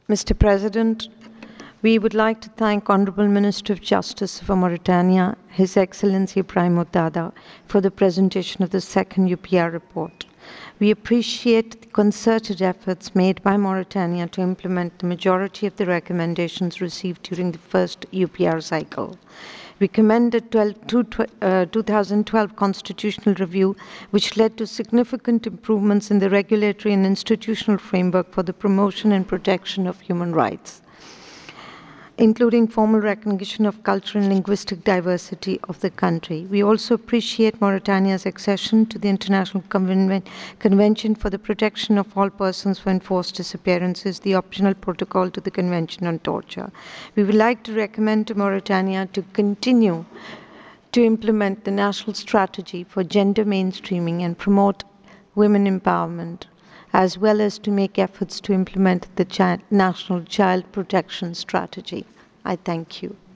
Mr. President, we would like to thank Honorable Minister of Justice for Mauritania, His Excellency Ibrahim Odada, for the presentation of the second UPR report. We appreciate the concerted efforts made by Mauritania to implement the majority of the recommendations received during the first UPR cycle. We commend the 2012 constitutional review, which led to significant improvements in the regulatory and institutional framework for the promotion and protection of human rights, including formal recognition of cultural and linguistic diversity of the country. We also appreciate Mauritania's accession to the International Convention for the Protection of All Persons for Enforced Disappearances, the optional protocol to the Convention on Torture. We would like to recommend to Mauritania to continue to implement the national strategy for gender mainstreaming and promote women empowerment, as well as to make efforts to implement the National Child Protection Strategy. I thank you.